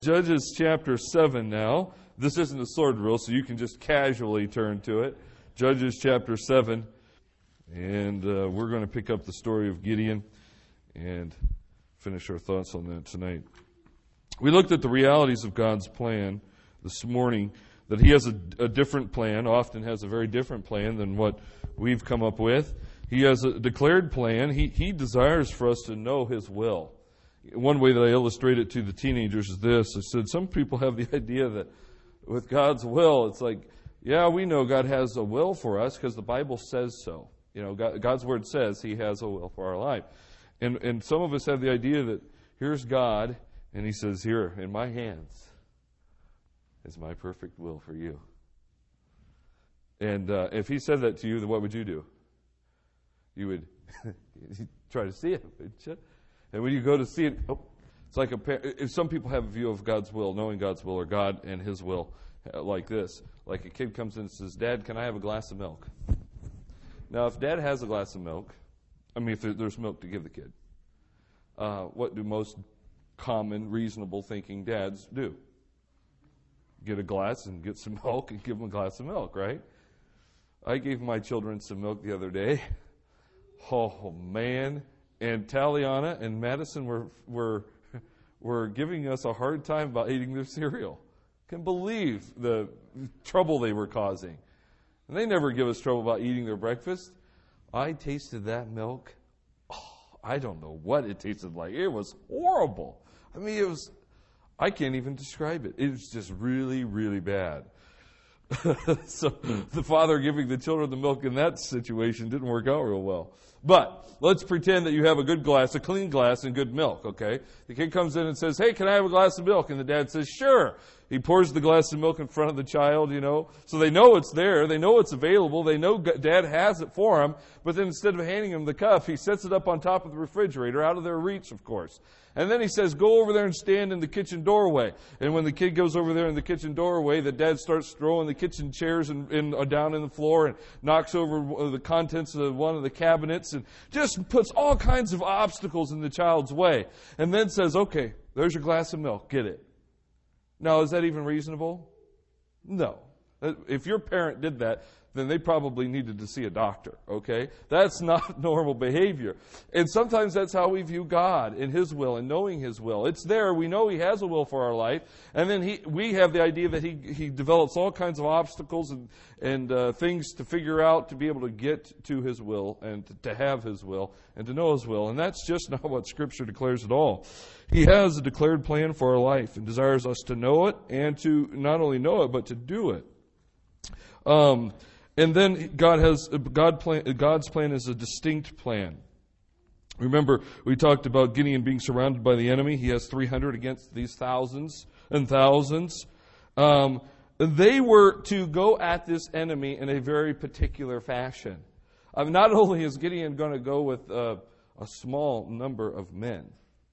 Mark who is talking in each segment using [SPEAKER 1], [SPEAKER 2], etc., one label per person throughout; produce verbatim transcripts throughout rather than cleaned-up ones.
[SPEAKER 1] Judges chapter seven now. This isn't a sword drill, so you can just casually turn to it. Judges chapter seven. And uh, we're going to pick up the story of Gideon and finish our thoughts on that tonight. We looked at the realities of God's plan this morning, that He has a, a different plan, often has a very different plan than what we've come up with. He has a declared plan. He, he desires for us to know His will. One way that I illustrate it to the teenagers is this. I said, some people have the idea that with God's will, it's like, yeah, we know God has a will for us because the Bible says so. You know, God, God's Word says He has a will for our life. And, and some of us have the idea that here's God, and He says, here, in my hands is my perfect will for you. And uh, if He said that to you, then what would you do? You would try to see it, wouldn't you? And when you go to see it, oh, it's like a. If some people have a view of God's will, knowing God's will, or God and His will, like this. Like a kid comes in and says, "Dad, can I have a glass of milk?" Now, if Dad has a glass of milk, I mean, if there's milk to give the kid, uh, what do most common, reasonable thinking dads do? Get a glass and get some milk and give them a glass of milk, right? I gave my children some milk the other day. Oh, man. And Taliana and Madison were were were giving us a hard time about eating their cereal. Can't believe the trouble they were causing. And they never give us trouble about eating their breakfast. I tasted that milk. Oh, I don't know what it tasted like. It was horrible. I mean, it was, I can't even describe it. It was just really, really bad. So the father giving the children the milk in that situation didn't work out real well. But let's pretend that you have a good glass, a clean glass, and good milk, okay? The kid comes in and says, "Hey, can I have a glass of milk?" And the dad says, "Sure." He pours the glass of milk in front of the child, you know. So they know it's there. They know it's available. They know Dad has it for them. But then instead of handing him the cup, he sets it up on top of the refrigerator, out of their reach, of course. And then he says, "Go over there and stand in the kitchen doorway." And when the kid goes over there in the kitchen doorway, the dad starts throwing the kitchen chairs in, in, uh, down in the floor and knocks over the contents of one of the cabinets and just puts all kinds of obstacles in the child's way. And then says, "Okay, there's your glass of milk. Get it." Now, is that even reasonable? No. If your parent did that, then they probably needed to see a doctor, okay? That's not normal behavior. And sometimes that's how we view God and His will and knowing His will. It's there. We know He has a will for our life. And then he, we have the idea that He, he develops all kinds of obstacles and, and uh, things to figure out to be able to get to His will and to, to have His will and to know His will. And that's just not what Scripture declares at all. He has a declared plan for our life and desires us to know it and to not only know it, but to do it. Um, and then God has God plan, God's plan is a distinct plan. Remember, we talked about Gideon being surrounded by the enemy. He has three hundred against these thousands and thousands. Um, they were to go at this enemy in a very particular fashion. Uh, not only is Gideon going to go with uh, a small number of men,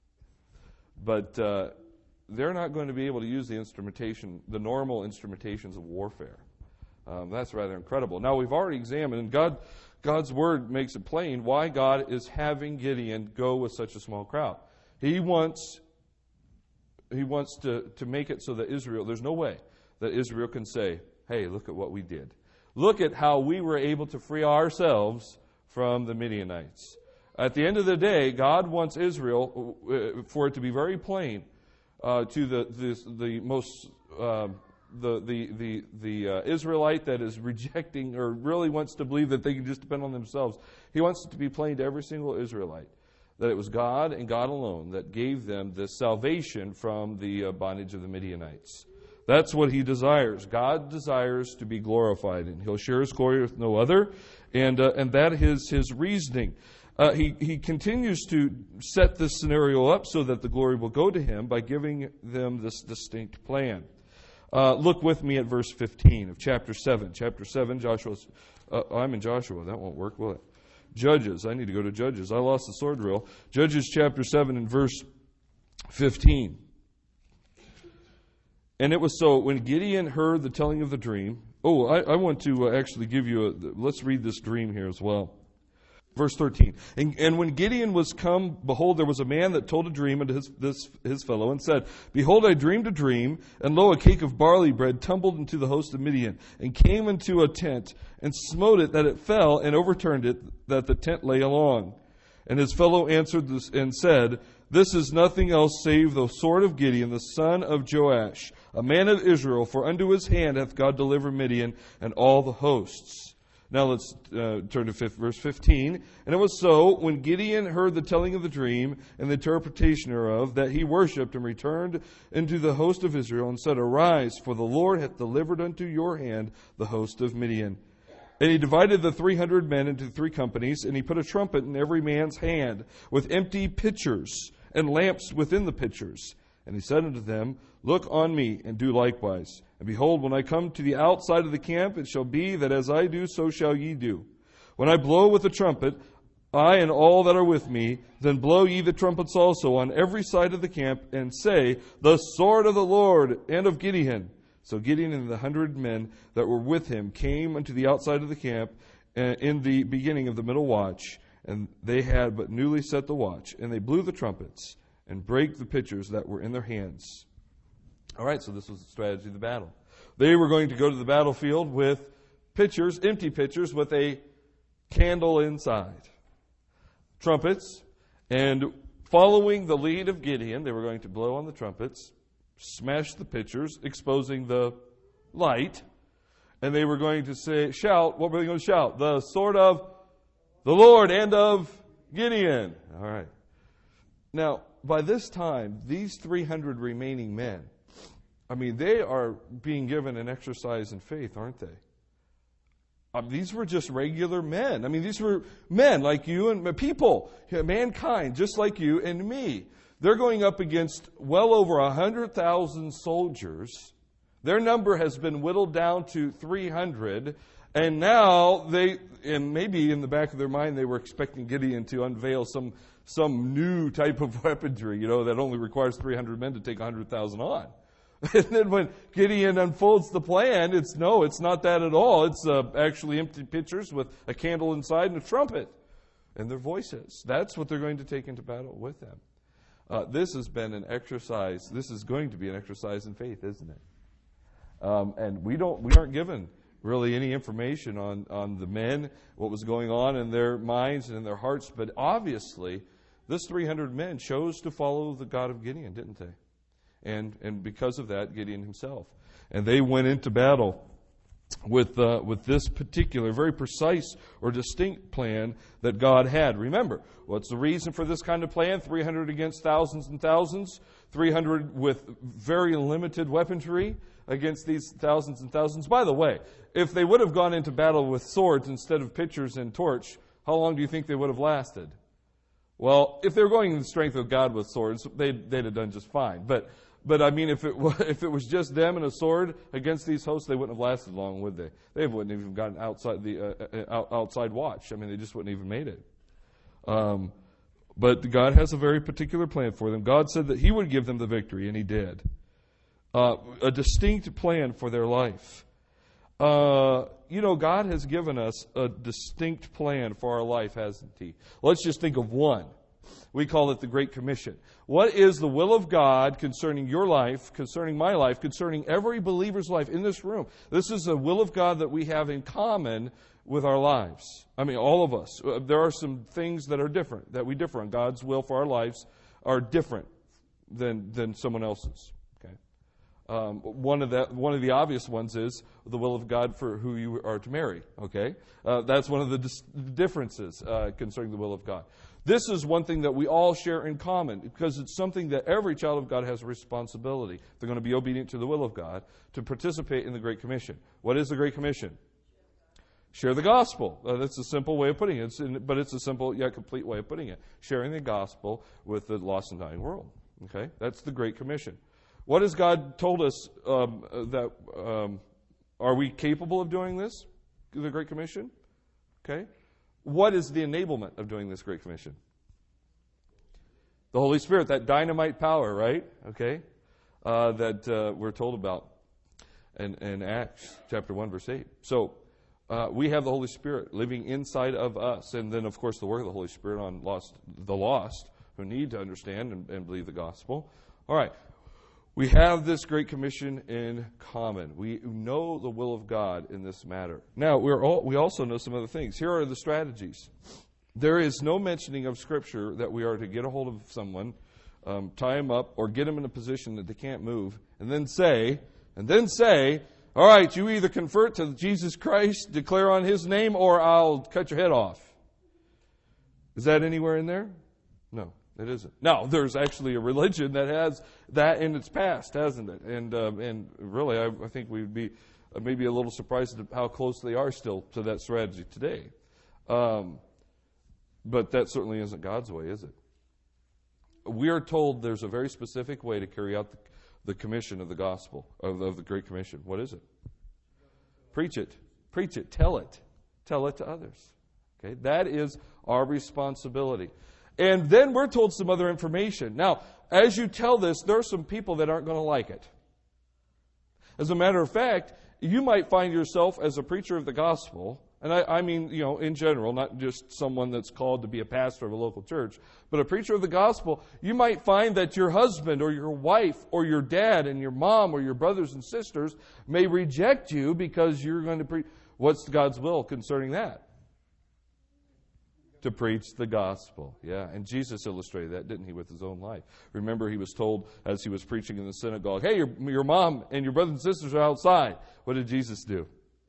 [SPEAKER 1] but uh, they're not going to be able to use the instrumentation, the normal instrumentations of warfare. Um, that's rather incredible. Now, we've already examined, and God, God's Word makes it plain why God is having Gideon go with such a small crowd. He wants, he wants to, to make it so that Israel, there's no way that Israel can say, "Hey, look at what we did. Look at how we were able to free ourselves from the Midianites." At the end of the day, God wants Israel, uh, for it to be very plain, uh, to the the, the most uh, the the the the uh, Israelite that is rejecting or really wants to believe that they can just depend on themselves. He wants it to be plain to every single Israelite that it was God and God alone that gave them the salvation from the uh, bondage of the Midianites. That's what He desires. God desires to be glorified, and He'll share His glory with no other, and uh, and that is His reasoning. Uh, he, he continues to set this scenario up so that the glory will go to Him by giving them this distinct plan. Uh, look with me at verse fifteen of chapter seven. Chapter seven, Joshua's, uh, I'm in Joshua. That won't work, will it? Judges. I need to go to Judges. I lost the sword drill. Judges chapter seven and verse fifteen. "And it was so, when Gideon heard the telling of the dream." Oh, I, I want to uh, actually give you a, let's read this dream here as well. Verse thirteen. And, and when Gideon was come, behold, there was a man that told a dream unto his, this, his fellow, and said, Behold, I dreamed a dream, and lo, a cake of barley bread tumbled into the host of Midian, and came into a tent, and smote it that it fell, and overturned it, that the tent lay along. And his fellow answered this, and said, This is nothing else save the sword of Gideon, the son of Joash, a man of Israel, for unto his hand hath God delivered Midian and all the hosts. Now let's uh, turn to fifth, verse fifteen. And it was so, when Gideon heard the telling of the dream and the interpretation thereof, that he worshipped and returned into the host of Israel, and said, Arise, for the Lord hath delivered unto your hand the host of Midian. And he divided the three hundred men into three companies, and he put a trumpet in every man's hand, with empty pitchers, and lamps within the pitchers. And he said unto them, Look on me, and do likewise. And behold, when I come to the outside of the camp, it shall be that as I do, so shall ye do. When I blow with the trumpet, I and all that are with me, then blow ye the trumpets also on every side of the camp, and say, The sword of the Lord and of Gideon. So Gideon and the hundred men that were with him came unto the outside of the camp in the beginning of the middle watch, and they had but newly set the watch. And they blew the trumpets, and brake the pitchers that were in their hands. All right, so this was the strategy of the battle. They were going to go to the battlefield with pitchers, empty pitchers, with a candle inside. Trumpets. And following the lead of Gideon, they were going to blow on the trumpets, smash the pitchers, exposing the light. And they were going to say, shout, what were they going to shout? The sword of the Lord and of Gideon. All right. Now, by this time, these three hundred remaining men, I mean, they are being given an exercise in faith, aren't they? Um, these were just regular men. I mean, these were men like you and people, mankind, just like you and me. They're going up against well over one hundred thousand soldiers. Their number has been whittled down to three hundred. And now they, and maybe in the back of their mind, they were expecting Gideon to unveil some some new type of weaponry, you know, that only requires three hundred men to take one hundred thousand on. And then when Gideon unfolds the plan, it's no, it's not that at all. It's uh, actually empty pitchers with a candle inside and a trumpet and their voices. That's what they're going to take into battle with them. Uh, this has been an exercise. This is going to be an exercise in faith, isn't it? Um, and we don't, we aren't given really any information on, on the men, what was going on in their minds and in their hearts. But obviously, this three hundred men chose to follow the God of Gideon, didn't they? And and because of that, Gideon himself. And they went into battle with uh, with this particular, very precise or distinct plan that God had. Remember, what's the reason for this kind of plan? three hundred against thousands and thousands. three hundred with very limited weaponry against these thousands and thousands. By the way, if they would have gone into battle with swords instead of pitchers and torch, how long do you think they would have lasted? Well, if they were going in the strength of God with swords, they'd, they'd have done just fine. But But I mean, if it was, if it was just them and a sword against these hosts, they wouldn't have lasted long, would they? They wouldn't have even gotten outside the uh, out, outside watch. I mean, they just wouldn't have even made it. Um, but God has a very particular plan for them. God said that He would give them the victory, and He did. Uh, a distinct plan for their life. Uh, you know, God has given us a distinct plan for our life, hasn't He? Let's just think of one. We call it the Great Commission. What is the will of God concerning your life, concerning my life, concerning every believer's life in this room? This is the will of God that we have in common with our lives. I mean, all of us. There are some things that are different, that we differ on. God's will for our lives are different than than someone else's. Okay. Um, one of the one of the obvious ones is the will of God for who you are to marry. Okay, uh, that's one of the dis- differences uh, concerning the will of God. This is one thing that we all share in common because it's something that every child of God has a responsibility. If they're going to be obedient to the will of God, to participate in the Great Commission. What is the Great Commission? Share the gospel. Uh, that's a simple way of putting it, it's in, but it's a simple yet complete way of putting it. Sharing the gospel with the lost and dying world. Okay, that's the Great Commission. What has God told us um, that um, are we capable of doing this? The Great Commission. Okay. What is the enablement of doing this Great Commission? The Holy Spirit, that dynamite power, right? Okay, uh, that uh, we're told about in, in Acts chapter one, verse eight. So, Uh, we have the Holy Spirit living inside of us. And then, of course, the work of the Holy Spirit on lost, the lost who need to understand and, and believe the gospel. All right. We have this Great Commission in common. We know the will of God in this matter. Now, we're all, we also know some other things. Here are the strategies. There is no mentioning of Scripture that we are to get a hold of someone, um, tie them up, or get them in a position that they can't move, and then say, and then say, all right, you either convert to Jesus Christ, declare on His name, or I'll cut your head off. Is that anywhere in there? No. It isn't. Now, there's actually a religion that has that in its past, hasn't it? And um, and really, I, I think we'd be uh, maybe a little surprised at how close they are still to that strategy today. Um, but that certainly isn't God's way, is it? We are told there's a very specific way to carry out the, the commission of the gospel, of, of the Great Commission. What is it? Preach it. Preach it. Tell it. Tell it to others. Okay, that is our responsibility. And then we're told some other information. Now, as you tell this, there are some people that aren't going to like it. As a matter of fact, you might find yourself as a preacher of the gospel, and I, I mean, you know, in general, not just someone that's called to be a pastor of a local church, but a preacher of the gospel, you might find that your husband or your wife or your dad and your mom or your brothers and sisters may reject you because you're going to preach. What's God's will concerning that? To preach the gospel. Yeah, and Jesus illustrated that, didn't He, with His own life? Remember, He was told as He was preaching in the synagogue, hey, your, your mom and your brothers and sisters are outside. What did Jesus do?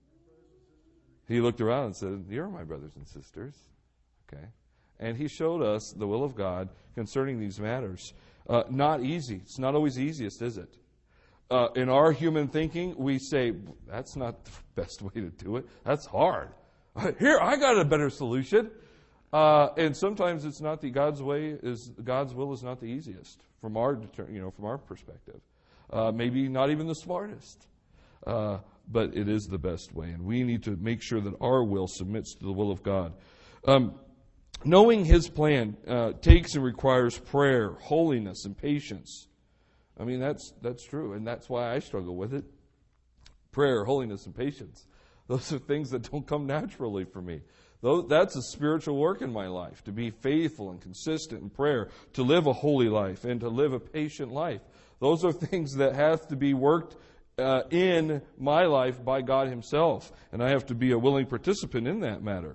[SPEAKER 1] He looked around and said, you're my brothers and sisters. Okay. And He showed us the will of God concerning these matters. Uh, not easy. It's not always easiest, is it? Uh, in our human thinking, we say, that's not the best way to do it. That's hard. Here, I got a better solution. Uh, and sometimes it's not the God's way is God's will is not the easiest from our you know from our perspective. Uh, maybe not even the smartest, uh, but it is the best way, and we need to make sure that our will submits to the will of God. Um, knowing His plan uh, takes and requires prayer, holiness, and patience. I mean that's that's true, and that's why I struggle with it. Prayer, holiness, and patience. Those are things that don't come naturally for me. That's a spiritual work in my life, to be faithful and consistent in prayer, to live a holy life, and to live a patient life. Those are things that have to be worked uh, in my life by God Himself, and I have to be a willing participant in that matter.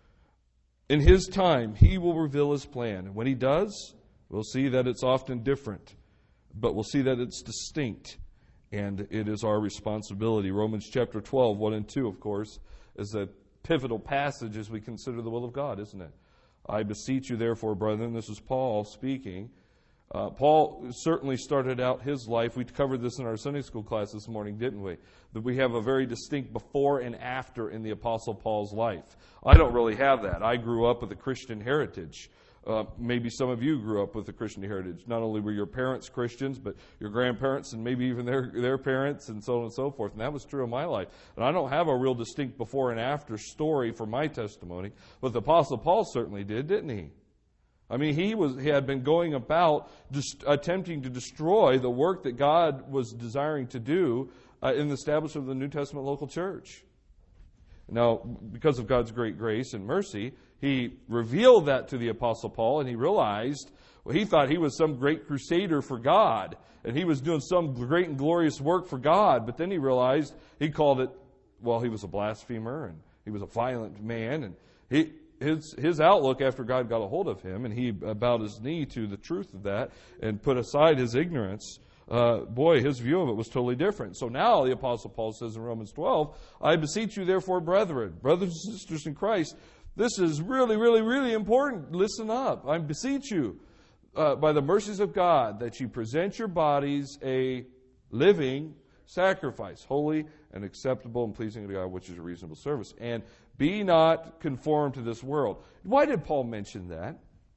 [SPEAKER 1] In His time, He will reveal His plan. And when He does, we'll see that it's often different, but we'll see that it's distinct, and it is our responsibility. Romans chapter twelve, one and two, of course, is a pivotal passage as we consider the will of God, isn't it? I beseech you, therefore, brethren, this is Paul speaking. Uh, Paul certainly started out his life. We covered this in our Sunday school class this morning, didn't we? That we have a very distinct before and after in the Apostle Paul's life. I don't really have that. I grew up with a Christian heritage. Uh, maybe some of you grew up with a Christian heritage. Not only were your parents Christians, but your grandparents and maybe even their their parents and so on and so forth. And that was true in my life. And I don't have a real distinct before and after story for my testimony. But the Apostle Paul certainly did, didn't he? I mean, he was he had been going about just attempting to destroy the work that God was desiring to do uh, in the establishment of the New Testament local church. Now, because of God's great grace and mercy, He revealed that to the Apostle Paul, and he realized, well, he thought he was some great crusader for God, and he was doing some great and glorious work for God, but then he realized, he called it, well, he was a blasphemer, and he was a violent man, and he his his outlook after God got a hold of him, and he bowed his knee to the truth of that, and put aside his ignorance, Uh, boy, his view of it was totally different. So now the Apostle Paul says in Romans twelve, I beseech you therefore, brethren, brothers and sisters in Christ, this is really, really, really important. Listen up. I beseech you, uh, by the mercies of God, that you present your bodies a living sacrifice, holy and acceptable and pleasing to God, which is a reasonable service. And be not conformed to this world. Why did Paul mention that?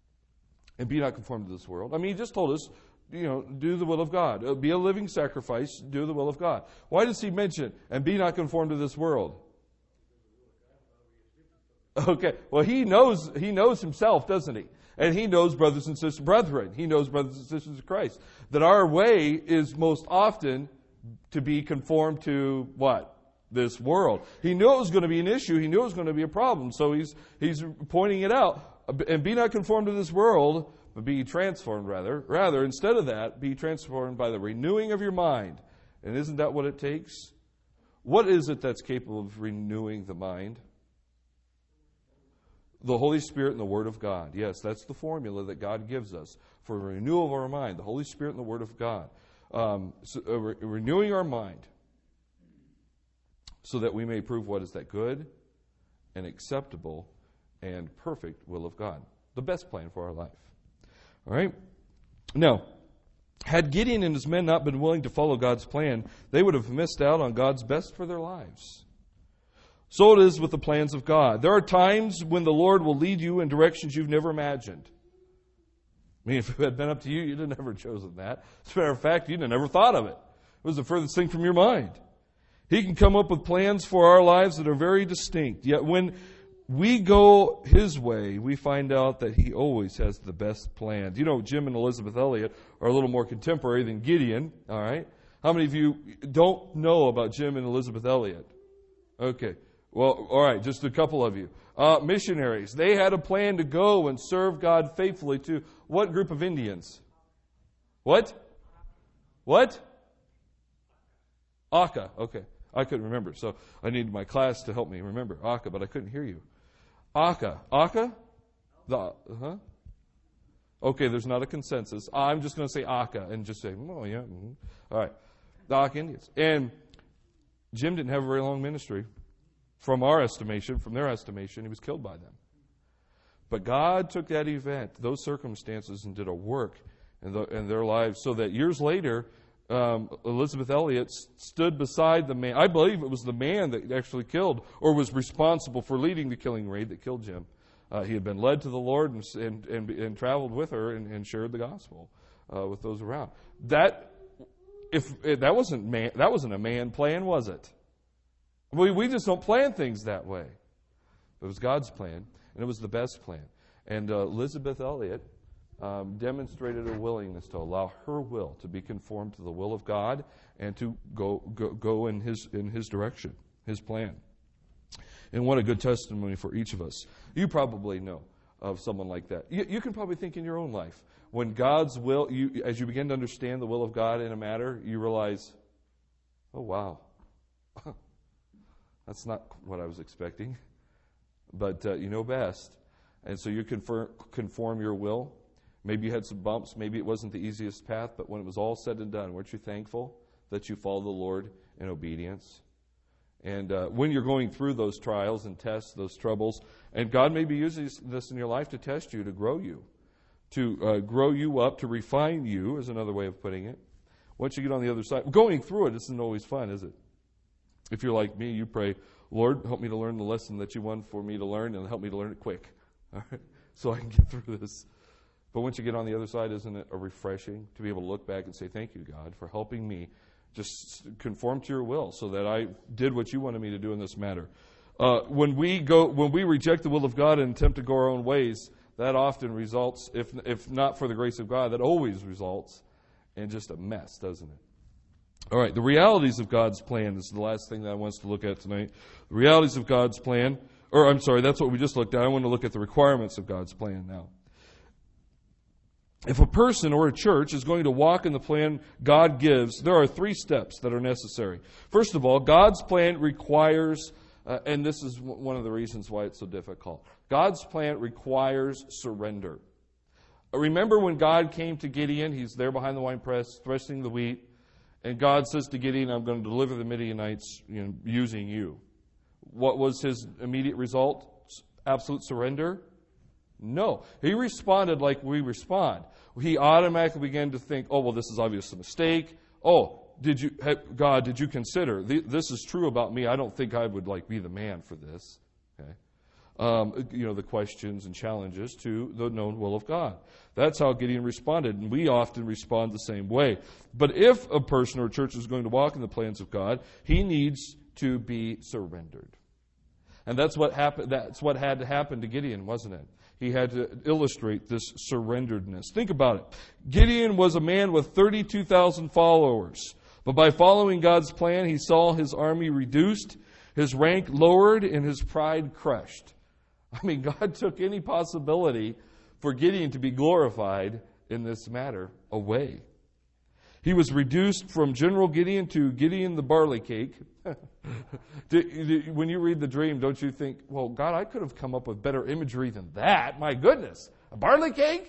[SPEAKER 1] And be not conformed to this world. I mean, he just told us, you know, do the will of God. Be a living sacrifice, do the will of God. Why does he mention, and be not conformed to this world? Okay, well, he knows he knows himself, doesn't he? And he knows, brothers and sisters, brethren, he knows, brothers and sisters of Christ, that our way is most often to be conformed to what? this world. He knew it was going to be an issue. He knew it was going to be a problem. So he's he's pointing it out. And be not conformed to this world, but be transformed rather. Rather, instead of that, be transformed by the renewing of your mind. And isn't that what it takes? What is it that's capable of renewing the mind? The Holy Spirit and the Word of God. Yes, that's the formula that God gives us for renewal of our mind. The Holy Spirit and the Word of God. Um, so, uh, re- renewing our mind so that we may prove what is that good and acceptable and perfect will of God. The best plan for our life. All right? Now, had Gideon and his men not been willing to follow God's plan, they would have missed out on God's best for their lives. So it is with the plans of God. There are times when the Lord will lead you in directions you've never imagined. I mean, if it had been up to you, you'd have never chosen that. As a matter of fact, you'd have never thought of it. It was the furthest thing from your mind. He can come up with plans for our lives that are very distinct. Yet when we go His way, we find out that He always has the best plans. You know, Jim and Elizabeth Elliott are a little more contemporary than Gideon, all right? How many of you don't know about Jim and Elizabeth Elliott? Okay. Well, all right, just a couple of you. Uh, missionaries. They had a plan to go and serve God faithfully to what group of Indians? What? What? Aka. Okay. I couldn't remember, so I needed my class to help me remember Aka, but I couldn't hear you. Aka. Aka? The, huh? Okay, there's not a consensus. I'm just going to say Aka and just say, oh, yeah. Mm-hmm. All right. The Aka Indians. And Jim didn't have a very long ministry. From our estimation, from their estimation, he was killed by them. But God took that event, those circumstances, and did a work in, the, in their lives so that years later, um, Elizabeth Elliott stood beside the man. I believe it was the man that actually killed or was responsible for leading the killing raid that killed Jim. Uh, he had been led to the Lord and, and, and, and traveled with her and, and shared the gospel uh, with those around. That, if, if that wasn't man, that wasn't a man plan, was it? We, we just don't plan things that way. It was God's plan, and it was the best plan. And uh, Elizabeth Elliott um, demonstrated a willingness to allow her will to be conformed to the will of God and to go go, go in His in His direction, His plan. And what a good testimony for each of us. You probably know of someone like that. You, you can probably think in your own life. When God's will, you, as you begin to understand the will of God in a matter, you realize, oh, wow. That's not what I was expecting, but uh, you know best. And so you conform, conform your will. Maybe you had some bumps. Maybe it wasn't the easiest path, but when it was all said and done, weren't you thankful that you followed the Lord in obedience? And uh, when you're going through those trials and tests, those troubles, and God may be using this in your life to test you, to grow you, to uh, grow you up, to refine you, is another way of putting it. Once you get on the other side, going through it isn't always fun, is it? If you're like me, you pray, Lord, help me to learn the lesson that you want for me to learn and help me to learn it quick, all right, so I can get through this. But once you get on the other side, isn't it a refreshing to be able to look back and say, thank you, God, for helping me just conform to your will so that I did what you wanted me to do in this matter. Uh, when we go, when we reject the will of God and attempt to go our own ways, that often results, if if not for the grace of God, that always results in just a mess, doesn't it? All right, the realities of God's plan is the last thing that I want us to look at tonight. The realities of God's plan, or I'm sorry, that's what we just looked at. I want to look at the requirements of God's plan now. If a person or a church is going to walk in the plan God gives, there are three steps that are necessary. First of all, God's plan requires, uh, and this is w- one of the reasons why it's so difficult, God's plan requires surrender. Remember when God came to Gideon, he's there behind the winepress, threshing the wheat, and God says to Gideon, I'm going to deliver the Midianites, you know, using you. What was his immediate result? Absolute surrender? No. He responded like we respond. He automatically began to think, oh, well, this is obviously a mistake. Oh, did you, God, did you consider? This is true about me. I don't think I would like be the man for this. Okay. Um, you know, the questions and challenges to the known will of God. That's how Gideon responded, and we often respond the same way. But if a person or a church is going to walk in the plans of God, he needs to be surrendered. And that's what happened. That's what had to happen to Gideon, wasn't it? He had to illustrate this surrenderedness. Think about it. Gideon was a man with thirty-two thousand followers. But by following God's plan, he saw his army reduced, his rank lowered, and his pride crushed. I mean, God took any possibility for Gideon to be glorified in this matter away. He was reduced from General Gideon to Gideon the barley cake. When you read the dream, don't you think, well, God, I could have come up with better imagery than that. My goodness, a barley cake?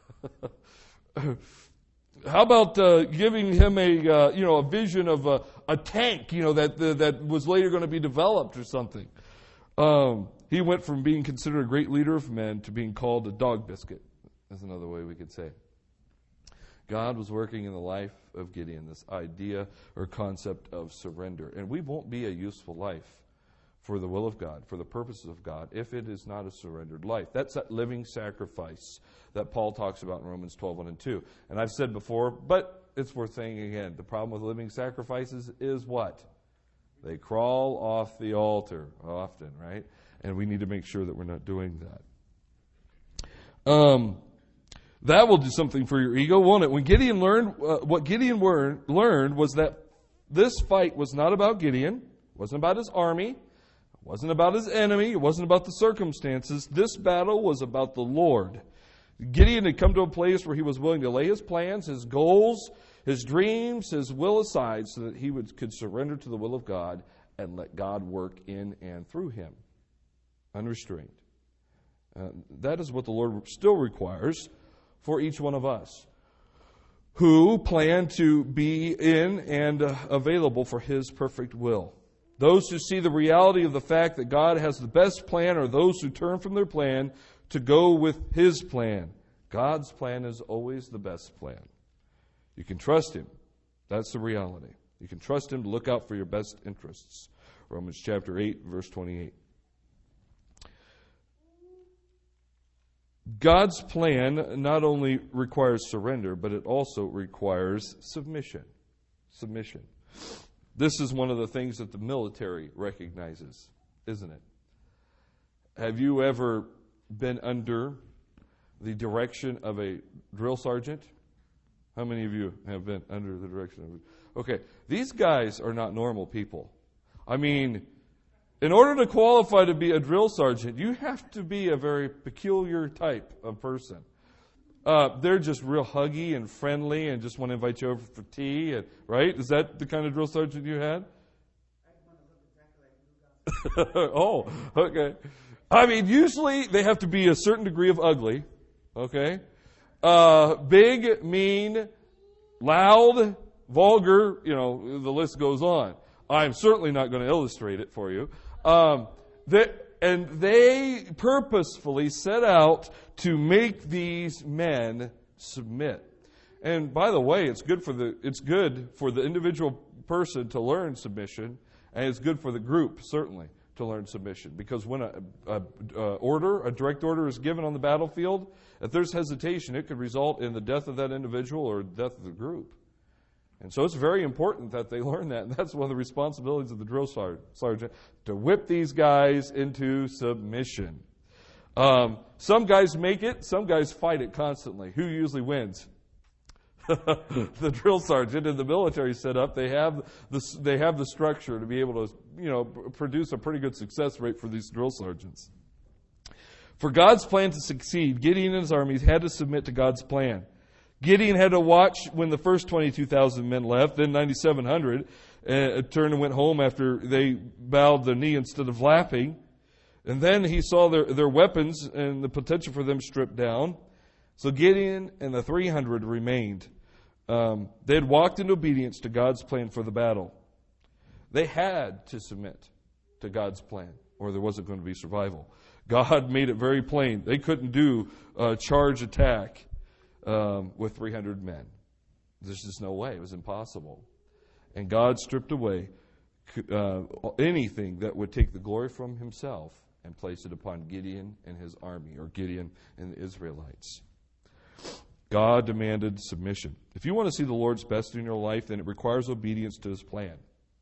[SPEAKER 1] How about uh, giving him a uh, you know a vision of a, a tank, you know that uh, that was later going to be developed or something? Um, he went from being considered a great leader of men to being called a dog biscuit. That's another way we could say it. God was working in the life of Gideon, this idea or concept of surrender. And we won't be a useful life for the will of God, for the purposes of God, if it is not a surrendered life. That's that living sacrifice that Paul talks about in Romans twelve, one and two. And I've said before, but it's worth saying again, the problem with living sacrifices is what? They crawl off the altar often, right? And we need to make sure that we're not doing that. Um... That will do something for your ego, won't it? When Gideon learned, uh, what Gideon learned, learned was that this fight was not about Gideon, it wasn't about his army, it wasn't about his enemy, it wasn't about the circumstances. This battle was about the Lord. Gideon had come to a place where he was willing to lay his plans, his goals, his dreams, his will aside so that he would, could surrender to the will of God and let God work in and through him, unrestrained. Uh, that is what the Lord still requires for each one of us who plan to be in and uh, available for His perfect will. Those who see the reality of the fact that God has the best plan are those who turn from their plan to go with His plan. God's plan is always the best plan. You can trust Him. That's the reality. You can trust Him to look out for your best interests. Romans chapter eight, verse twenty-eight. God's plan not only requires surrender, but it also requires submission. Submission. This is one of the things that the military recognizes, isn't it? Have you ever been under the direction of a drill sergeant? How many of you have been under the direction of a... Okay, these guys are not normal people. I mean, in order to qualify to be a drill sergeant, you have to be a very peculiar type of person. Uh, they're just real huggy and friendly and just want to invite you over for tea, and, right? Is that the kind of drill sergeant you had? Oh, okay. I mean, usually they have to be a certain degree of ugly, okay? Uh, big, mean, loud, vulgar, you know, the list goes on. I'm certainly not going to illustrate it for you. Um, they, and they purposefully set out to make these men submit. And by the way, it's good for the it's good for the individual person to learn submission, and it's good for the group certainly to learn submission. Because when a, a, a order, a direct order, is given on the battlefield, if there's hesitation, it could result in the death of that individual or death of the group. And so it's very important that they learn that. And that's one of the responsibilities of the drill sergeant, to whip these guys into submission. Um, some guys make it. Some guys fight it constantly. Who usually wins? The drill sergeant. In the military setup, they have the, they have the structure to be able to, you know, produce a pretty good success rate for these drill sergeants. For God's plan to succeed, Gideon and his armies had to submit to God's plan. Gideon had to watch when the first twenty-two thousand men left, then ninety-seven hundred uh, turned and went home after they bowed the knee instead of laughing. And then he saw their, their weapons and the potential for them stripped down. So Gideon and the three hundred remained. Um, they had walked in obedience to God's plan for the battle. They had to submit to God's plan, or there wasn't going to be survival. God made it very plain. They couldn't do a charge attack Um, with three hundred men. There's just no way. It was impossible. And God stripped away uh, anything that would take the glory from Himself and place it upon Gideon and his army, or Gideon and the Israelites. God demanded submission. If you want to see the Lord's best in your life, then it requires obedience to His plan.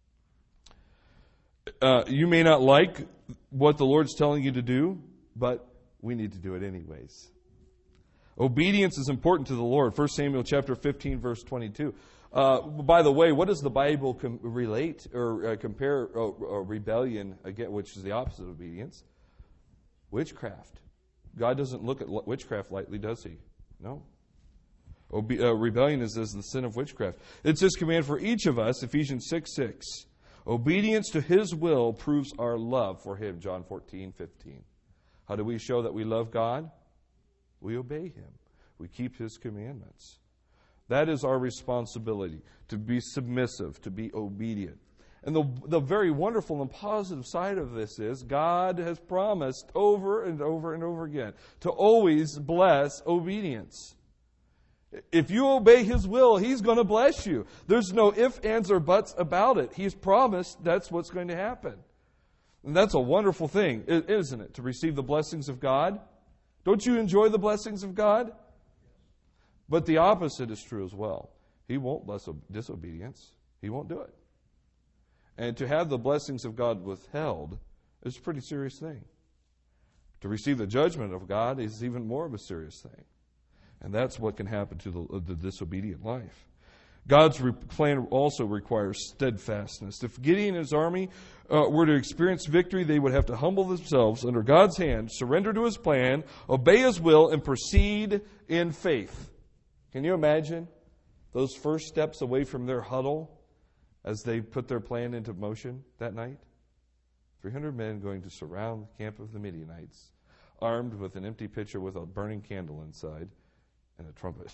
[SPEAKER 1] Uh, you may not like what the Lord's telling you to do, but we need to do it anyways. Obedience is important to the Lord. First Samuel chapter fifteen, verse twenty-two. Uh, by the way, what does the Bible com- relate or uh, compare uh, uh, rebellion, again, which is the opposite of obedience? Witchcraft. God doesn't look at witchcraft lightly, does he? No. Obe- uh, rebellion is as the sin of witchcraft. It's his command for each of us, Ephesians six six. Obedience to his will proves our love for him, John fourteen fifteen. How do we show that we love God? We obey him. We keep his commandments. That is our responsibility, to be submissive, to be obedient. And the, the very wonderful and positive side of this is God has promised over and over and over again to always bless obedience. If you obey his will, he's going to bless you. There's no ifs, ands, or buts about it. He's promised that's what's going to happen. And that's a wonderful thing, isn't it? To receive the blessings of God. Don't you enjoy the blessings of God? But the opposite is true as well. He won't bless disobedience. He won't do it. And to have the blessings of God withheld is a pretty serious thing. To receive the judgment of God is even more of a serious thing. And that's what can happen to the, the disobedient life. God's re- plan also requires steadfastness. If Gideon and his army uh, were to experience victory, they would have to humble themselves under God's hand, surrender to his plan, obey his will, and proceed in faith. Can you imagine those first steps away from their huddle as they put their plan into motion that night? three hundred men going to surround the camp of the Midianites, armed with an empty pitcher with a burning candle inside and a trumpet.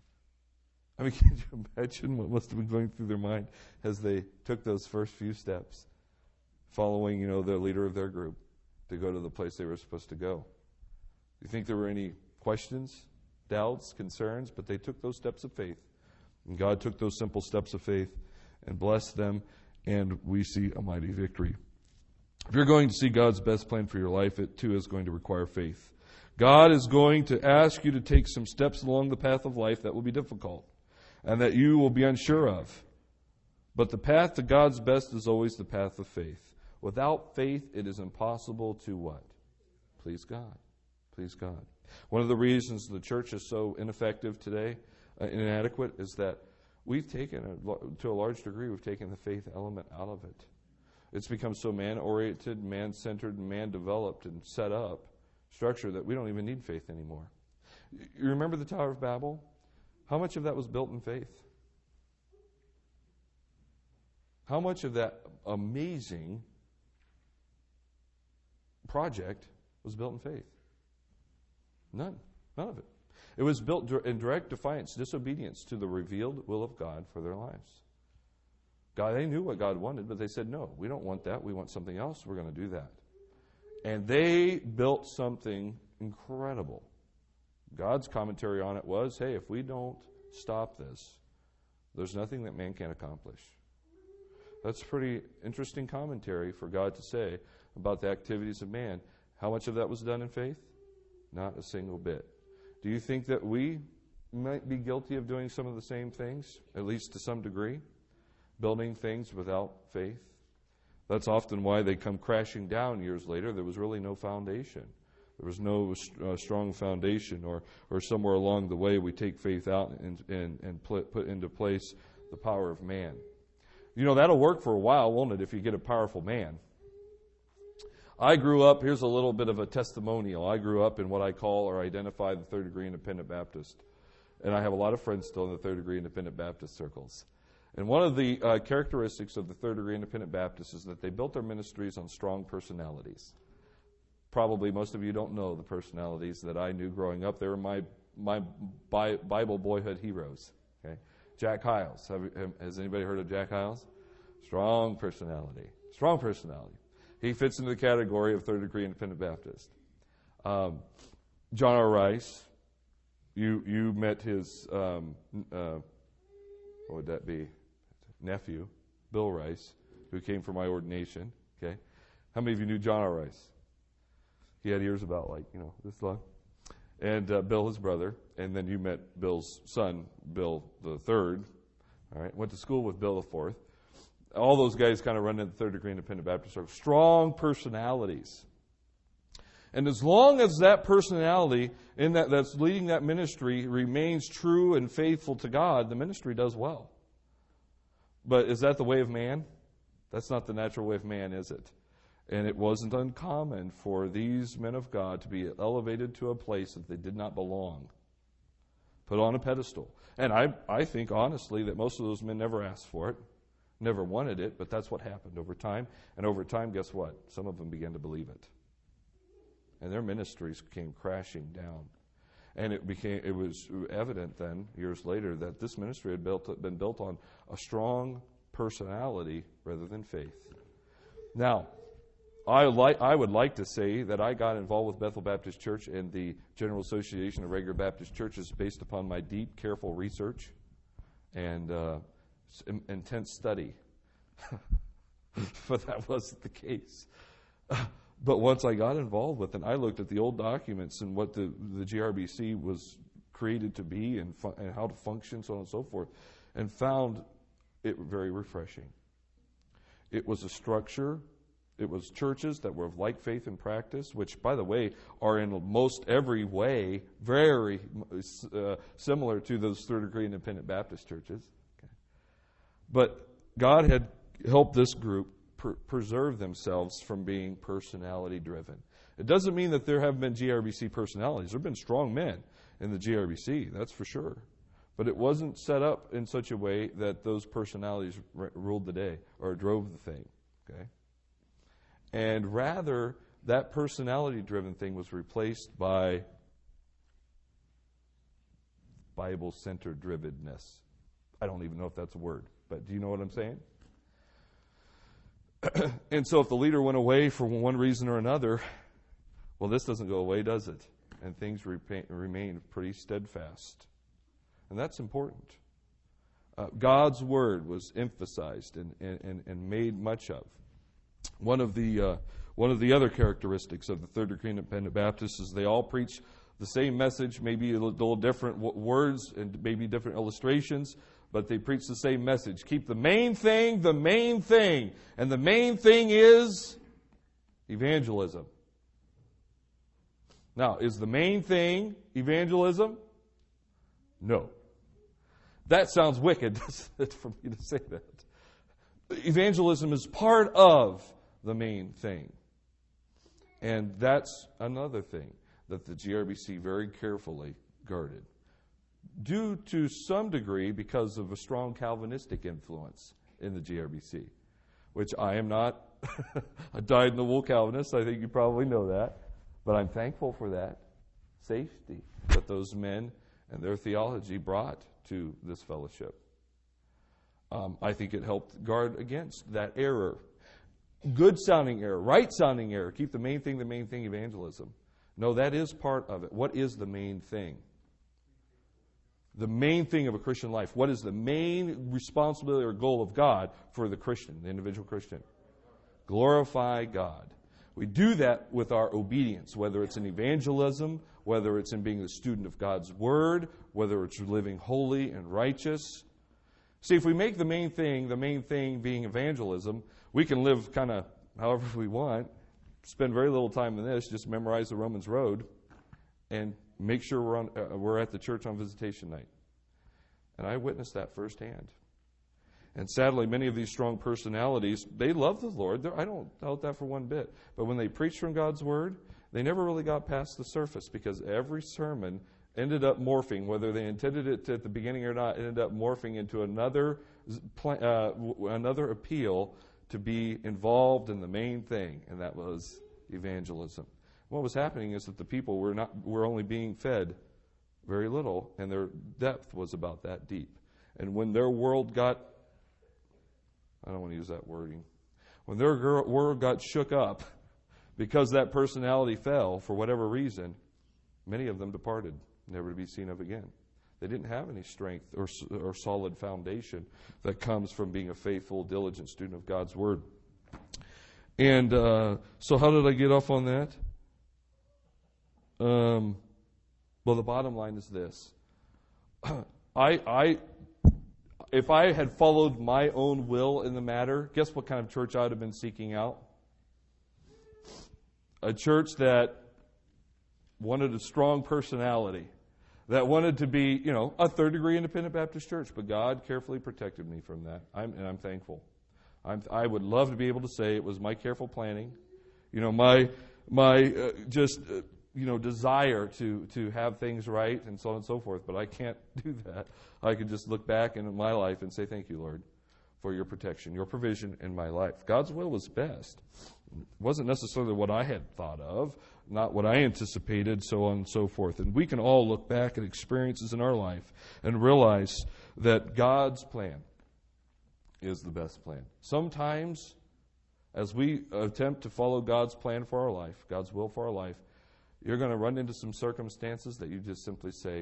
[SPEAKER 1] I mean, can you imagine what must have been going through their mind as they took those first few steps, following, you know, the leader of their group to go to the place they were supposed to go? Do you think there were any questions, doubts, concerns? But they took those steps of faith. And God took those simple steps of faith and blessed them, and we see a mighty victory. If you're going to see God's best plan for your life, it too is going to require faith. God is going to ask you to take some steps along the path of life that will be difficult and that you will be unsure of. But the path to God's best is always the path of faith. Without faith, it is impossible to what? Please God. Please God. One of the reasons the church is so ineffective today, uh, inadequate, is that we've taken, a, to a large degree, we've taken the faith element out of it. It's become so man-oriented, man-centered, man-developed and set up structure that we don't even need faith anymore. You remember the Tower of Babel? How much of that was built in faith? How much of that amazing project was built in faith? None. None of it. It was built in direct defiance, disobedience to the revealed will of God for their lives. God, they knew what God wanted, but they said, no, we don't want that. We want something else. We're going to do that. And they built something incredible. God's commentary on it was, hey, if we don't stop this, there's nothing that man can accomplish. That's pretty interesting commentary for God to say about the activities of man. How much of that was done in faith? Not a single bit. Do you think that we might be guilty of doing some of the same things, at least to some degree? Building things without faith? That's often why they come crashing down years later. There was really no foundation. There was no uh, strong foundation, or, or somewhere along the way we take faith out and, and, and put, put into place the power of man. You know, that'll work for a while, won't it, if you get a powerful man? I grew up, here's a little bit of a testimonial. I grew up in what I call or identify the third degree independent Baptist. And I have a lot of friends still in the third degree independent Baptist circles. And one of the uh, characteristics of the third degree independent Baptists is that they built their ministries on strong personalities. Probably most of you don't know the personalities that I knew growing up. They were my my Bi- Bible boyhood heroes. Okay, Jack Hyles. Have, has anybody heard of Jack Hyles? Strong personality. Strong personality. He fits into the category of third degree independent Baptist. Um, John R. Rice. You you met his um, uh, what would that be? Nephew, Bill Rice, who came for my ordination. Okay, how many of you knew John R. Rice? He had ears about like you know this long, and uh, Bill, his brother, and then you met Bill's son, Bill the third. All right, went to school with Bill the fourth. All those guys kind of run in the third degree independent Baptist circle. Strong personalities. And as long as that personality in that that's leading that ministry remains true and faithful to God, the ministry does well. But is that the way of man? That's not the natural way of man, is it? And it wasn't uncommon for these men of God to be elevated to a place that they did not belong, put on a pedestal. And I, I think, honestly, that most of those men never asked for it, never wanted it, but that's what happened over time. And over time, guess what? Some of them began to believe it. And their ministries came crashing down. And it became it was evident then, years later, that this ministry had built, been built on a strong personality rather than faith. Now, I like I would like to say that I got involved with Bethel Baptist Church and the General Association of Regular Baptist Churches based upon my deep, careful research and uh, intense study. But that wasn't the case. But once I got involved with it, I looked at the old documents and what the, the G R B C was created to be and, fu- and how to function, so on and so forth, and found it very refreshing. It was a structure. It was churches that were of like faith and practice, which, by the way, are in most every way very uh, similar to those third-degree independent Baptist churches. Okay. But God had helped this group per- preserve themselves from being personality-driven. It doesn't mean that there haven't been G R B C personalities. There have been strong men in the G R B C, that's for sure. But it wasn't set up in such a way that those personalities r- ruled the day or drove the thing. Okay. And rather, that personality-driven thing was replaced by Bible-centered drivenness. I don't even know if that's a word, but do you know what I'm saying? And so if the leader went away for one reason or another, well, this doesn't go away, does it? And things repa- remain pretty steadfast. And that's important. Uh, God's word was emphasized and, and, and made much of. One of the uh, one of the other characteristics of the Third Degree Independent Baptists is they all preach the same message, maybe a little different w- words and maybe different illustrations, but they preach the same message. Keep the main thing the main thing. And the main thing is evangelism. Now, is the main thing evangelism? No. That sounds wicked, doesn't it, for me to say that? Evangelism is part of the main thing. And that's another thing that the G R B C very carefully guarded. Due to some degree because of a strong Calvinistic influence in the G R B C, which I am not a dyed-in-the-wool Calvinist. I think you probably know that. But I'm thankful for that safety that those men and their theology brought to this fellowship. Um, I think it helped guard against that error. Good-sounding error, right-sounding error. Keep the main thing the main thing, evangelism. No, that is part of it. What is the main thing? The main thing of a Christian life. What is the main responsibility or goal of God for the Christian, the individual Christian? Glorify God. We do that with our obedience, whether it's in evangelism, whether it's in being the student of God's Word, whether it's living holy and righteous. See, if we make the main thing, the main thing being evangelism, we can live kind of however we want, spend very little time in this, just memorize the Romans Road, and make sure we're on uh, we're at the church on visitation night. And I witnessed that firsthand. And sadly, many of these strong personalities, they love the Lord. They're, I don't doubt that for one bit. But when they preach from God's Word, they never really got past the surface because every sermon ended up morphing, whether they intended it at the beginning or not, ended up morphing into another uh, another appeal to be involved in the main thing, and that was evangelism. What was happening is that the people were not were only being fed very little, and their depth was about that deep. And when their world got, I don't want to use that wording, when their world got shook up because that personality fell for whatever reason, many of them departed, never to be seen of again. They didn't have any strength or, or solid foundation that comes from being a faithful, diligent student of God's Word. And uh, so how did I get off on that? Um, well, the bottom line is this. I, I, if I had followed my own will in the matter, guess what kind of church I would have been seeking out? A church that wanted a strong personality, that wanted to be, you know, a third degree independent Baptist church, but God carefully protected me from that, I'm, and I'm thankful. I'm, I would love to be able to say it was my careful planning, you know, my my uh, just uh, you know desire to to have things right and so on and so forth. But I can't do that. I can just look back in my life and say, "Thank you, Lord, for your protection, your provision in my life." God's will was best. It wasn't necessarily what I had thought of, not what I anticipated, so on and so forth. And we can all look back at experiences in our life and realize that God's plan is the best plan. Sometimes, as we attempt to follow God's plan for our life, God's will for our life, you're going to run into some circumstances that you just simply say,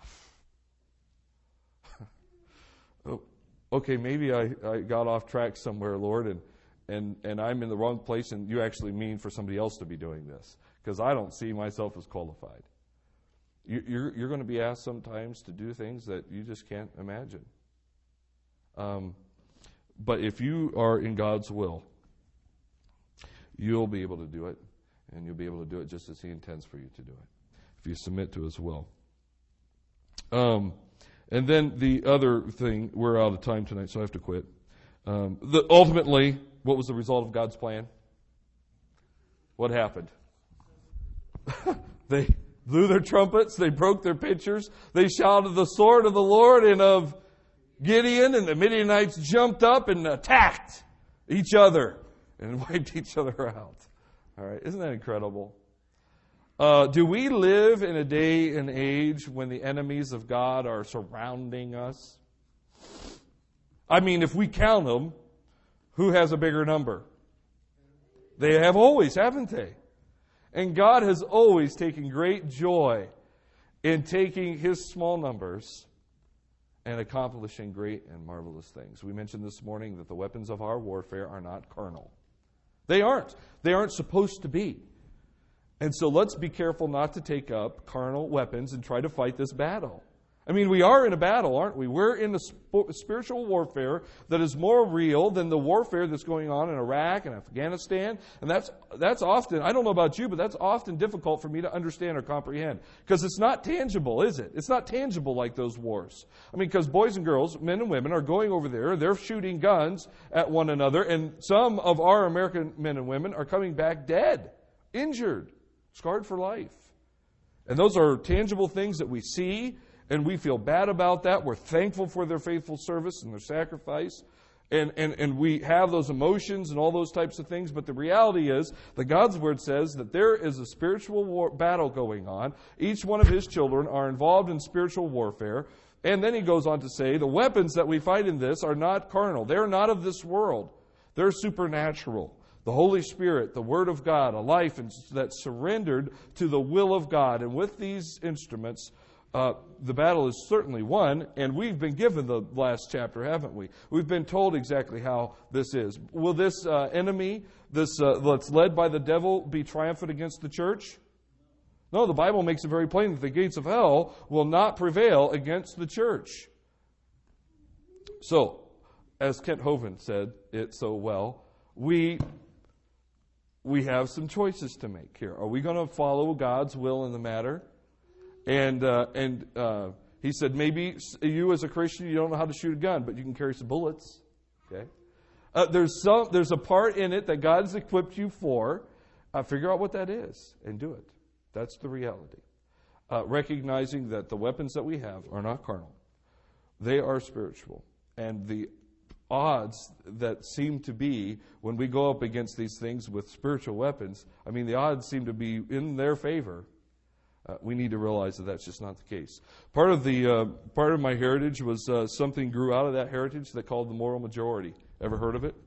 [SPEAKER 1] oh, okay, maybe I, I got off track somewhere, Lord, and, and, and I'm in the wrong place, and you actually mean for somebody else to be doing this, because I don't see myself as qualified. You, you're, you're going to be asked sometimes to do things that you just can't imagine. Um, but if you are in God's will, you'll be able to do it, and you'll be able to do it just as He intends for you to do it, if you submit to His will. Um, and then the other thing, we're out of time tonight, so I have to quit. Um, the, ultimately, what was the result of God's plan? What happened? They blew their trumpets, they broke their pitchers, they shouted the sword of the Lord and of Gideon, and the Midianites jumped up and attacked each other and wiped each other out. All right, isn't that incredible? Uh, do we live in a day and age when the enemies of God are surrounding us? I mean, if we count them, who has a bigger number? They have always, haven't they? And God has always taken great joy in taking His small numbers and accomplishing great and marvelous things. We mentioned this morning that the weapons of our warfare are not carnal. They aren't. They aren't supposed to be. And so let's be careful not to take up carnal weapons and try to fight this battle. I mean, we are in a battle, aren't we? We're in a sp- spiritual warfare that is more real than the warfare that's going on in Iraq and Afghanistan. And that's that's often, I don't know about you, but that's often difficult for me to understand or comprehend. Because it's not tangible, is it? It's not tangible like those wars. I mean, because boys and girls, men and women, are going over there, they're shooting guns at one another, and some of our American men and women are coming back dead, injured, scarred for life. And those are tangible things that we see, and we feel bad about that. We're thankful for their faithful service and their sacrifice. And, and, and we have those emotions and all those types of things. But the reality is that God's Word says that there is a spiritual war, battle going on. Each one of His children are involved in spiritual warfare. And then He goes on to say the weapons that we fight in this are not carnal. They're not of this world. They're supernatural. The Holy Spirit, the Word of God, a life that's surrendered to the will of God. And with these instruments, Uh, the battle is certainly won, and we've been given the last chapter, haven't we? We've been told exactly how this is. Will this uh, enemy, this uh, that's led by the devil, be triumphant against the church? No, the Bible makes it very plain that the gates of hell will not prevail against the church. So, as Kent Hovind said it so well, we we have some choices to make here. Are we going to follow God's will in the matter? And uh, and uh, he said, maybe you as a Christian, you don't know how to shoot a gun, but you can carry some bullets. Okay, uh, there's some there's a part in it that God's equipped you for. Uh, figure out what that is and do it. That's the reality. Uh, recognizing that the weapons that we have are not carnal, they are spiritual, and the odds that seem to be when we go up against these things with spiritual weapons, I mean, the odds seem to be in their favor. Uh, we need to realize that that's just not the case. Part of the uh, part of my heritage was uh, something grew out of that heritage that called the moral majority. Ever heard of it?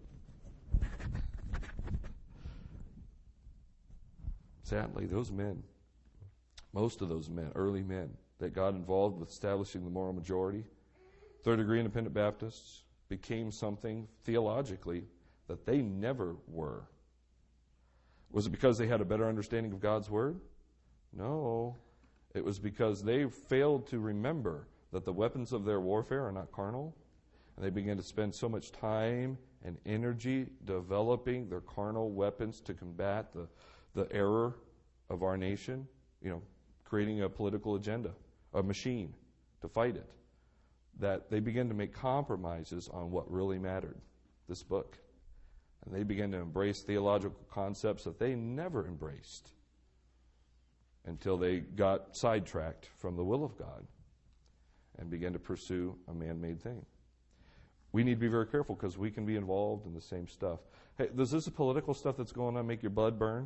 [SPEAKER 1] Sadly, those men, most of those men, early men that got involved with establishing the moral majority, third degree independent Baptists, became something theologically that they never were. Was it because they had a better understanding of God's Word? No, it was because they failed to remember that the weapons of their warfare are not carnal, and they began to spend so much time and energy developing their carnal weapons to combat the, the error of our nation, you know, creating a political agenda a machine to fight it, that they began to make compromises on what really mattered, this book. And they began to embrace theological concepts that they never embraced until they got sidetracked from the will of God and began to pursue a man-made thing. We need to be very careful because we can be involved in the same stuff. Hey, does this political stuff that's going on make your blood burn?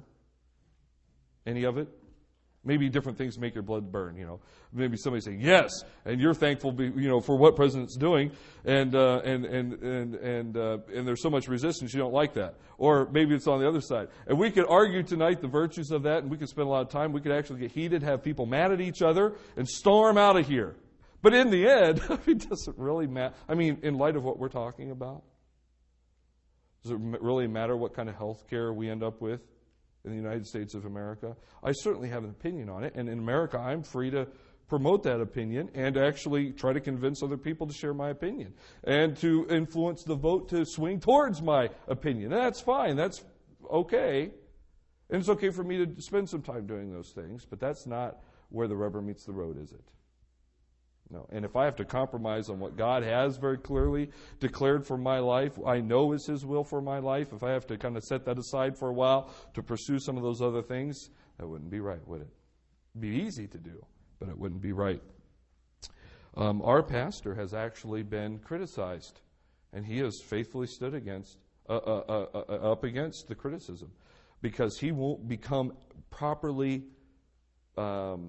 [SPEAKER 1] Any of it? Maybe different things make your blood burn, you know. Maybe somebody say yes, and you're thankful, be, you know, for what president's doing, and uh, and and and and uh, and there's so much resistance you don't like that. Or maybe it's on the other side. And we could argue tonight the virtues of that, and we could spend a lot of time. We could actually get heated, have people mad at each other, and storm out of here. But in the end, it doesn't really matter. I mean, in light of what we're talking about, does it really matter what kind of health care we end up with in the United States of America? I certainly have an opinion on it, and in America I'm free to promote that opinion and actually try to convince other people to share my opinion and to influence the vote to swing towards my opinion. And that's fine. That's okay. And it's okay for me to spend some time doing those things, but that's not where the rubber meets the road, is it? No. And if I have to compromise on what God has very clearly declared for my life, I know is His will for my life. If I have to kind of set that aside for a while to pursue some of those other things, that wouldn't be right, would it? It'd be easy to do, but it wouldn't be right. Um, our pastor has actually been criticized, and he has faithfully stood against uh, uh, uh, uh, up against the criticism because he won't become properly um,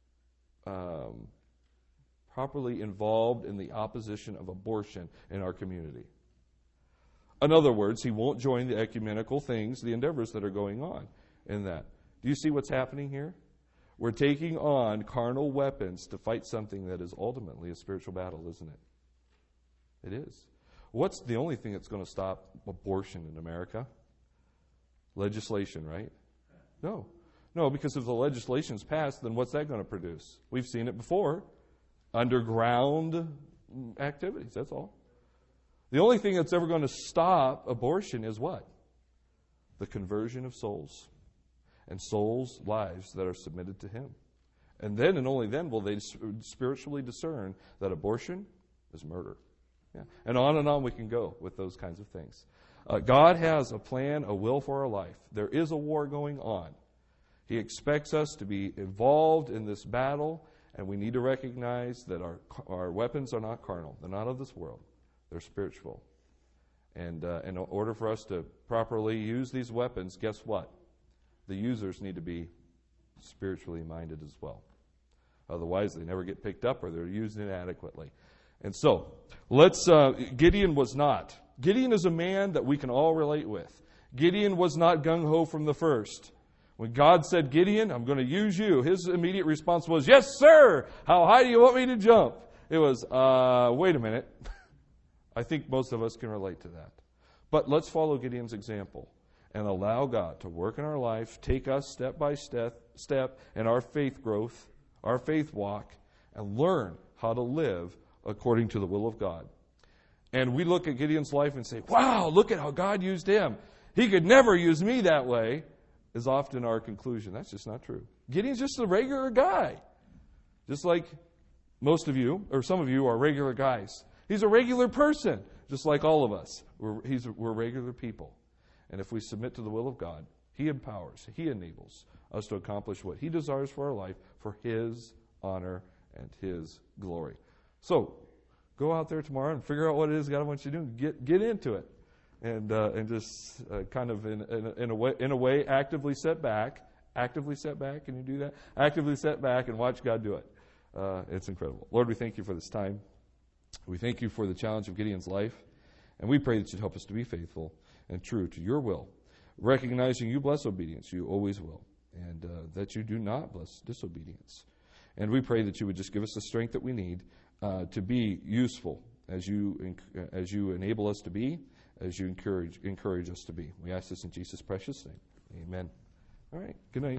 [SPEAKER 1] um, properly involved in the opposition of abortion in our community. In other words, he won't join the ecumenical things, the endeavors that are going on in that. Do you see what's happening here? We're taking on carnal weapons to fight something that is ultimately a spiritual battle, isn't it? It is. What's the only thing that's going to stop abortion in America? Legislation, right? No. No, because if the legislation's passed, then what's that going to produce? We've seen it before. Underground activities, that's all. The only thing that's ever going to stop abortion is what? The conversion of souls. And souls' lives that are submitted to Him. And then and only then will they spiritually discern that abortion is murder. Yeah. And on and on we can go with those kinds of things. Uh, God has a plan, a will for our life. There is a war going on. He expects us to be involved in this battle. And we need to recognize that our our weapons are not carnal. They're not of this world. They're spiritual. And uh, in order for us to properly use these weapons, guess what? The users need to be spiritually minded as well. Otherwise, they never get picked up or they're used inadequately. And so, let's. Uh, Gideon was not. Gideon is a man that we can all relate with. Gideon was not gung-ho from the first. When God said, Gideon, I'm going to use you, his immediate response was, yes, sir. How high do you want me to jump? It was, uh, wait a minute. I think most of us can relate to that. But let's follow Gideon's example and allow God to work in our life, take us step by step, step in our faith growth, our faith walk, and learn how to live according to the will of God. And we look at Gideon's life and say, wow, look at how God used him. He could never use me that way. Is often our conclusion. That's just not true. Gideon's just a regular guy. Just like most of you, or some of you, are regular guys. He's a regular person, just like all of us. We're, he's, we're regular people. And if we submit to the will of God, He empowers, He enables us to accomplish what He desires for our life for His honor and His glory. So, go out there tomorrow and figure out what it is God wants you to do. Get, get into it. And uh, and just uh, kind of in, in, in a way, in a way, actively set back, actively set back. Can you do that? Actively set back and watch God do it. Uh, it's incredible. Lord, we thank You for this time. We thank You for the challenge of Gideon's life, and we pray that You'd help us to be faithful and true to Your will, recognizing You bless obedience. You always will, and uh, that You do not bless disobedience. And we pray that You would just give us the strength that we need uh, to be useful as You as You enable us to be. As You encourage encourage us to be. We ask this in Jesus' precious name. Amen. All right. Good night.